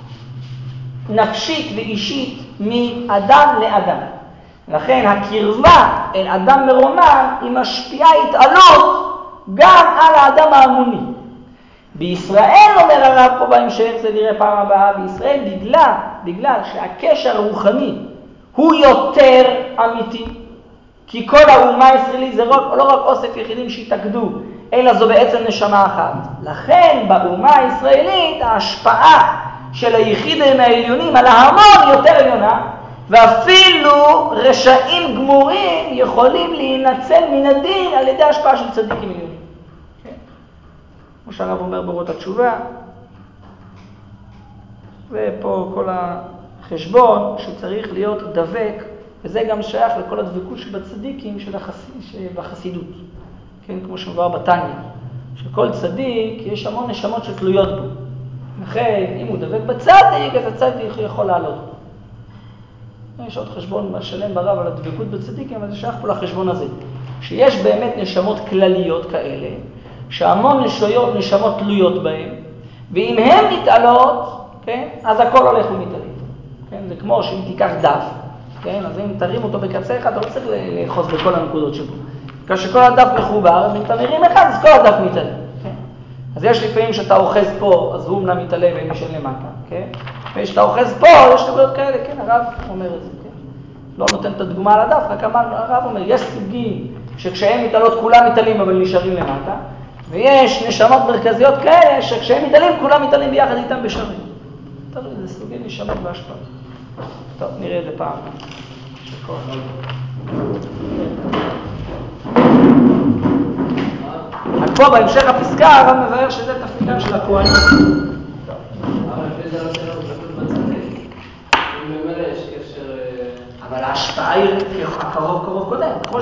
S1: נפשית ואישית מאדם לאדם. לכן הקרבה אל אדם מרומם היא משפיעה התעלות גם על האדם ההמוני. בישראל, אומר הרב פה בהמשך, זה נראה פעם הבאה, בישראל בגלל שהקשר הרוחני הוא יותר אמיתי, כי כל האומה הישראלית זה לא רק אוסף יחידים שהתאגדו, אלא זו בעצם נשמה אחת. לכן באומה הישראלית ההשפעה של היחידים העליונים על ההמון יותר עליונה, ואפילו רשעים גמורים יכולים להינצל מן הדין על ידי השפעה של צדיקים עליונים. כמו שהרב אומר באורות התשובה, ופה כל החשבון שצריך להיות דבק, וזה גם שייך לכל הדבקות שבצדיקים שבחסידות. כן, כמו שמובא בתניא, שכל צדיק יש המון נשמות שתלויות בו. לכן, אם הוא דבק בצדיק, אז הצדיק יכול לעלות בו. יש עוד חשבון שלם ברב על הדבקות בצדיקים, אבל זה שייך פה לחשבון הזה. שיש באמת נשמות כלליות כאלה, שהמון נשמות תלויות בהם, ואם הן מתעלות, כן, אז הכל הולך ומתעלה. כן, זה כמו שאם תיקח דף, כן, אז אם תרים אותו בקצה אחד, אתה לא צריך לאחוז בכל הנקודות שבו. כשכל הדף מחובר, אם אתה מרים אחד, אז כל הדף מתעלה. כן? אז יש לפעמים שאתה אוחז פה, אז הוא אמנם מתעלה והם משל למטה. כן? ושאתה אוחז פה, יש נקודות כאלה, כן, הרב אומר את זה. כן? לא נותן את הדוגמה על הדף, רק הרב אומר, יש סוגים שכשהם מתעלות כולם מתעלים אבל נשארים למטה, ויש נשמות מרכזיות כאלה שכשהם מתעלים כולם מתעלים ביחד איתם בשרים. תלוי, זה סוגים נשמות והשפעה. טוב, נראה את זה פעם. פה בהמשך הפסקה הרב מבאר שזה תפקידם של הכהנים.
S3: אבל לפי זה לא שאלה הוא כתוב בצדיק. אם במילא יש קשר...
S1: אבל ההשפעה היא הקרוב קודם.